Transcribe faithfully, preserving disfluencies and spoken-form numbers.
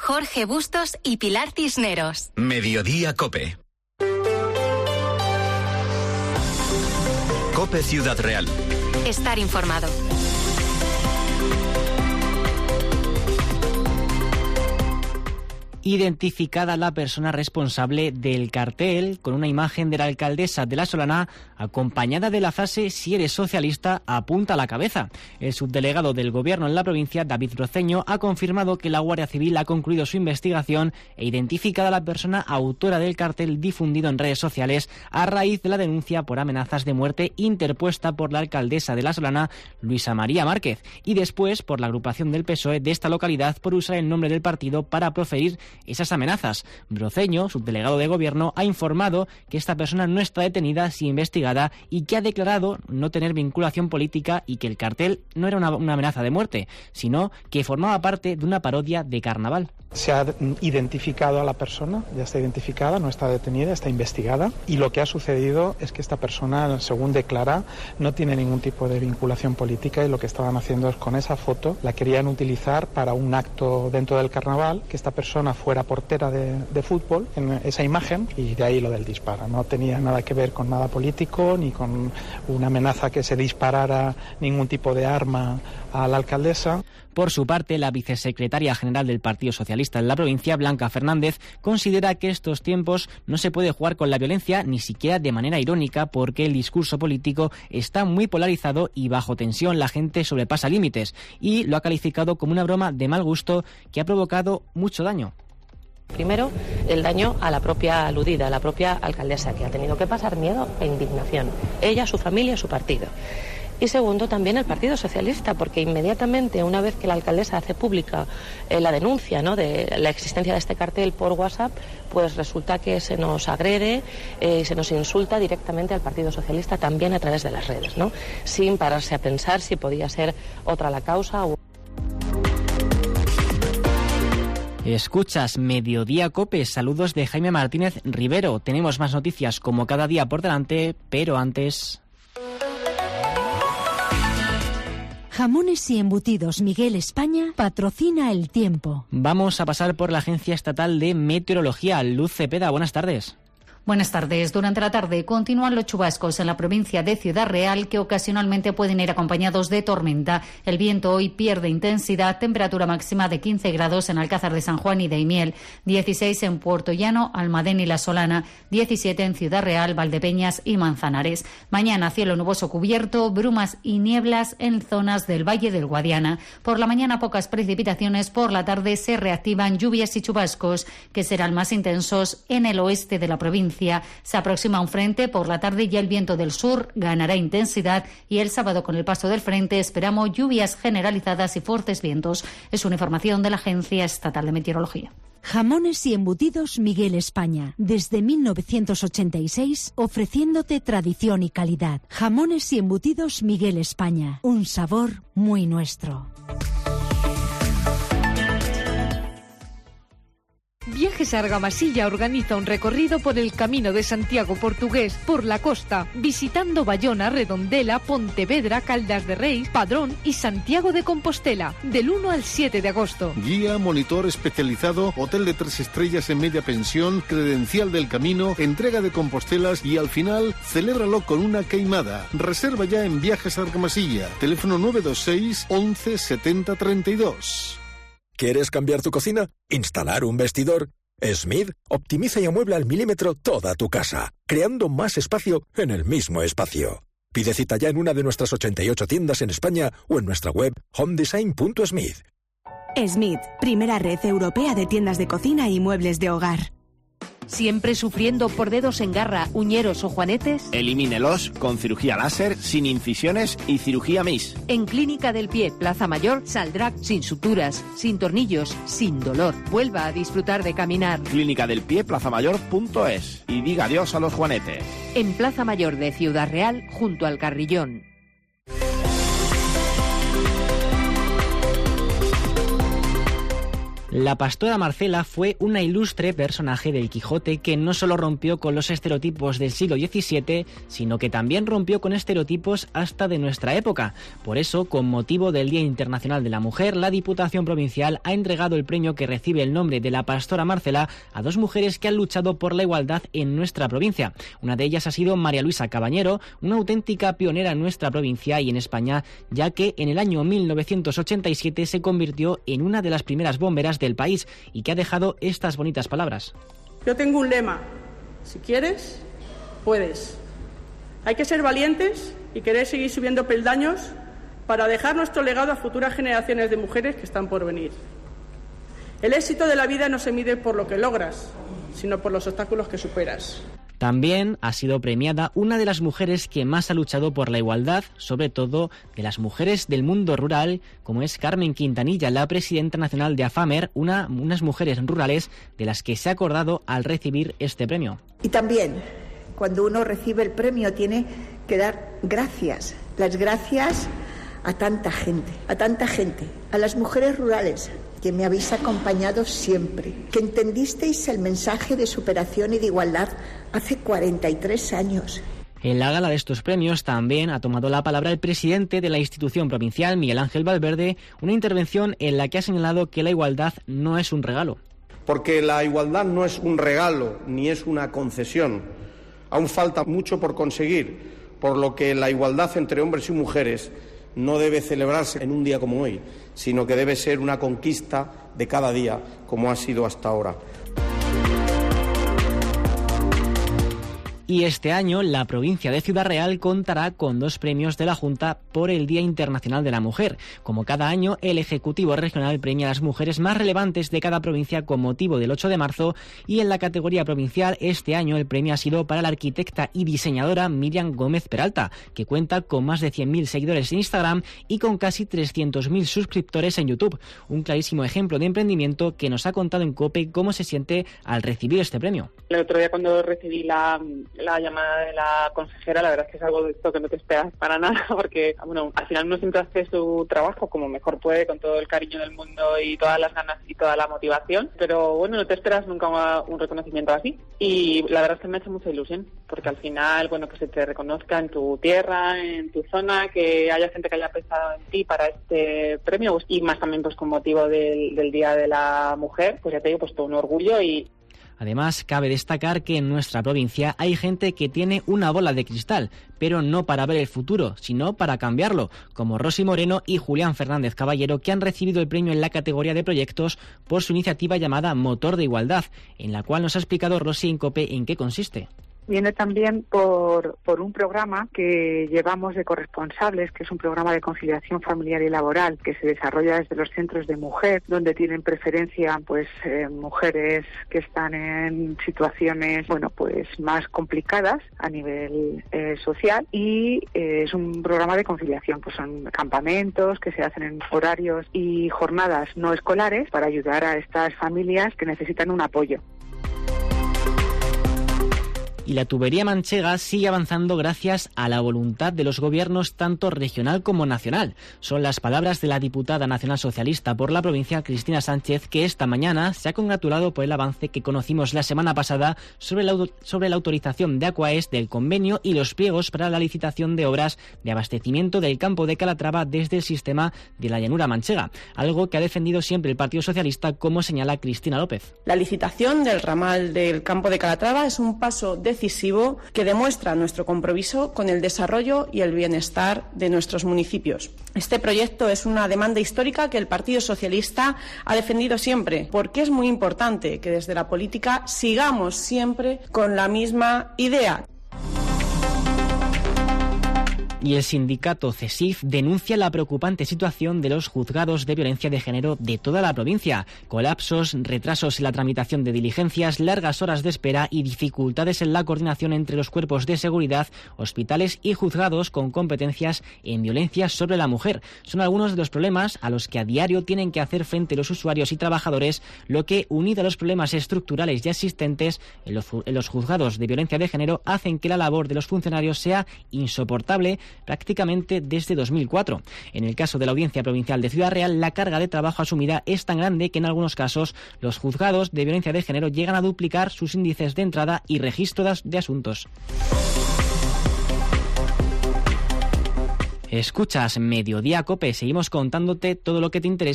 Jorge Bustos y Pilar Cisneros. Mediodía COPE. COPE Ciudad Real. Estar informado. Identificada la persona responsable del cartel con una imagen de la alcaldesa de La Solana acompañada de la frase "si eres socialista, apunta a la cabeza". El subdelegado del Gobierno en la provincia, David Roceño, ha confirmado que la Guardia Civil ha concluido su investigación e identificado a la persona autora del cartel difundido en redes sociales a raíz de la denuncia por amenazas de muerte interpuesta por la alcaldesa de La Solana, Luisa María Márquez, y después por la agrupación del P S O E de esta localidad por usar el nombre del partido para proferir esas amenazas. Broceño, subdelegado de Gobierno, ha informado que esta persona no está detenida, sí investigada, y que ha declarado no tener vinculación política y que el cartel no era una, una amenaza de muerte, sino que formaba parte de una parodia de carnaval. Se ha identificado a la persona, ya está identificada, no está detenida, está investigada, y lo que ha sucedido es que esta persona, según declara, no tiene ningún tipo de vinculación política, y lo que estaban haciendo es con esa foto, la querían utilizar para un acto dentro del carnaval, que esta persona fuera portera de, de fútbol en esa imagen, y de ahí lo del disparo. No tenía nada que ver con nada político, ni con una amenaza que se disparara ningún tipo de arma a la alcaldesa. Por su parte, la vicesecretaria general del Partido Socialista en la provincia, Blanca Fernández, considera que estos tiempos no se puede jugar con la violencia, ni siquiera de manera irónica, porque el discurso político está muy polarizado y bajo tensión la gente sobrepasa límites, y lo ha calificado como una broma de mal gusto que ha provocado mucho daño. Primero, el daño a la propia aludida, a la propia alcaldesa, que ha tenido que pasar miedo e indignación. Ella, su familia, su partido. Y segundo, también el Partido Socialista, porque inmediatamente, una vez que la alcaldesa hace pública eh, la denuncia, ¿no?, de la existencia de este cartel por WhatsApp, pues resulta que se nos agrede, eh, se nos insulta directamente al Partido Socialista también a través de las redes, ¿no?, sin pararse a pensar si podía ser otra la causa o... Escuchas Mediodía COPE, saludos de Jaime Martínez Rivero. Tenemos más noticias como cada día por delante, pero antes... Jamones y Embutidos Miguel España patrocina El Tiempo. Vamos a pasar por la Agencia Estatal de Meteorología. Luz Cepeda, buenas tardes. Buenas tardes. Durante la tarde continúan los chubascos en la provincia de Ciudad Real, que ocasionalmente pueden ir acompañados de tormenta. El viento hoy pierde intensidad, temperatura máxima de quince grados en Alcázar de San Juan y Daimiel, dieciséis en Puerto Llano, Almadén y La Solana, diecisiete en Ciudad Real, Valdepeñas y Manzanares. Mañana cielo nuboso cubierto, brumas y nieblas en zonas del Valle del Guadiana. Por la mañana pocas precipitaciones, por la tarde se reactivan lluvias y chubascos, que serán más intensos en el oeste de la provincia. Se aproxima un frente, por la tarde ya el viento del sur ganará intensidad y el sábado, con el paso del frente, esperamos lluvias generalizadas y fuertes vientos. Es una información de la Agencia Estatal de Meteorología. Jamones y Embutidos Miguel España, desde mil novecientos ochenta y seis, ofreciéndote tradición y calidad. Jamones y Embutidos Miguel España, un sabor muy nuestro. Viajes Argamasilla organiza un recorrido por el Camino de Santiago portugués por la costa, visitando Bayona, Redondela, Pontevedra, Caldas de Reis, Padrón y Santiago de Compostela, del uno al siete de agosto. Guía, monitor especializado, hotel de tres estrellas en media pensión, credencial del camino, entrega de compostelas y al final, celébralo con una queimada. Reserva ya en Viajes Argamasilla. Teléfono nueve dos seis, once, setenta, treinta y dos. ¿Quieres cambiar tu cocina? ¿Instalar un vestidor? Smith optimiza y amuebla al milímetro toda tu casa, creando más espacio en el mismo espacio. Pide cita ya en una de nuestras ochenta y ocho tiendas en España o en nuestra web home design punto smith. Smith, primera red europea de tiendas de cocina y muebles de hogar. ¿Siempre sufriendo por dedos en garra, uñeros o juanetes? Elimínelos con cirugía láser, sin incisiones y cirugía M I S. En Clínica del Pie, Plaza Mayor, saldrá sin suturas, sin tornillos, sin dolor. Vuelva a disfrutar de caminar. Clínica del Pie, plaza mayor punto es. Y diga adiós a los juanetes. En Plaza Mayor de Ciudad Real, junto al Carrillón. La pastora Marcela fue una ilustre personaje del Quijote que no solo rompió con los estereotipos del siglo diecisiete, sino que también rompió con estereotipos hasta de nuestra época. Por eso, con motivo del Día Internacional de la Mujer, la Diputación Provincial ha entregado el premio que recibe el nombre de la pastora Marcela a dos mujeres que han luchado por la igualdad en nuestra provincia. Una de ellas ha sido María Luisa Cabañero, una auténtica pionera en nuestra provincia y en España, ya que en el año mil novecientos ochenta y siete se convirtió en una de las primeras bomberas del país y que ha dejado estas bonitas palabras. Yo tengo un lema: si quieres, puedes. Hay que ser valientes y querer seguir subiendo peldaños para dejar nuestro legado a futuras generaciones de mujeres que están por venir. El éxito de la vida no se mide por lo que logras, sino por los obstáculos que superas. También ha sido premiada una de las mujeres que más ha luchado por la igualdad, sobre todo de las mujeres del mundo rural, como es Carmen Quintanilla, la presidenta nacional de AFAMER, una, unas mujeres rurales de las que se ha acordado al recibir este premio. Y también, cuando uno recibe el premio, tiene que dar gracias, las gracias a tanta gente, a tanta gente, a las mujeres rurales, que me habéis acompañado siempre, que entendisteis el mensaje de superación y de igualdad hace cuarenta y tres años. En la gala de estos premios también ha tomado la palabra el presidente de la institución provincial, Miguel Ángel Valverde, una intervención en la que ha señalado que la igualdad no es un regalo. Porque la igualdad no es un regalo ni es una concesión. Aún falta mucho por conseguir, por lo que la igualdad entre hombres y mujeres no debe celebrarse en un día como hoy, sino que debe ser una conquista de cada día, como ha sido hasta ahora. Y este año la provincia de Ciudad Real contará con dos premios de la Junta por el Día Internacional de la Mujer. Como cada año, el Ejecutivo Regional premia a las mujeres más relevantes de cada provincia con motivo del ocho de marzo, y en la categoría provincial este año el premio ha sido para la arquitecta y diseñadora Miriam Gómez Peralta, que cuenta con más de cien mil seguidores en Instagram y con casi trescientos mil suscriptores en YouTube. Un clarísimo ejemplo de emprendimiento que nos ha contado en COPE cómo se siente al recibir este premio. El otro día cuando recibí la... la llamada de la consejera, la verdad es que es algo de esto que no te esperas para nada, porque bueno, al final uno siempre hace su trabajo como mejor puede, con todo el cariño del mundo y todas las ganas y toda la motivación, pero bueno, no te esperas nunca un reconocimiento así, y la verdad es que me ha hecho mucha ilusión, porque al final, bueno, que se te reconozca en tu tierra, en tu zona, que haya gente que haya pensado en ti para este premio, y más también pues con motivo del, del Día de la Mujer, pues ya te digo, pues todo un orgullo. Y además, cabe destacar que en nuestra provincia hay gente que tiene una bola de cristal, pero no para ver el futuro, sino para cambiarlo, como Rosy Moreno y Julián Fernández Caballero, que han recibido el premio en la categoría de proyectos por su iniciativa llamada Motor de Igualdad, en la cual nos ha explicado Rosy en COPE en qué consiste. Viene también por, por un programa que llevamos de corresponsables, que es un programa de conciliación familiar y laboral que se desarrolla desde los centros de mujer, donde tienen preferencia pues eh, mujeres que están en situaciones bueno pues más complicadas a nivel eh, social, y eh, es un programa de conciliación, pues son campamentos que se hacen en horarios y jornadas no escolares para ayudar a estas familias que necesitan un apoyo. Y la tubería manchega sigue avanzando gracias a la voluntad de los gobiernos tanto regional como nacional. Son las palabras de la diputada nacional socialista por la provincia, Cristina Sánchez, que esta mañana se ha congratulado por el avance que conocimos la semana pasada sobre la, sobre la autorización de Aquaes del convenio y los pliegos para la licitación de obras de abastecimiento del campo de Calatrava desde el sistema de la llanura manchega, algo que ha defendido siempre el Partido Socialista, como señala Cristina López. La licitación del ramal del campo de Calatrava es un paso de decisivo que demuestra nuestro compromiso con el desarrollo y el bienestar de nuestros municipios. Este proyecto es una demanda histórica que el Partido Socialista ha defendido siempre, porque es muy importante que desde la política sigamos siempre con la misma idea. Y el sindicato CESIF denuncia la preocupante situación de los juzgados de violencia de género de toda la provincia. Colapsos, retrasos en la tramitación de diligencias, largas horas de espera y dificultades en la coordinación entre los cuerpos de seguridad, hospitales y juzgados con competencias en violencia sobre la mujer. Son algunos de los problemas a los que a diario tienen que hacer frente los usuarios y trabajadores, lo que, unido a los problemas estructurales ya existentes en los, en los juzgados de violencia de género, hacen que la labor de los funcionarios sea insoportable prácticamente desde dos mil cuatro. En el caso de la Audiencia Provincial de Ciudad Real, la carga de trabajo asumida es tan grande que en algunos casos los juzgados de violencia de género llegan a duplicar sus índices de entrada y registro de asuntos. Escuchas Mediodía Cope, seguimos contándote todo lo que te interesa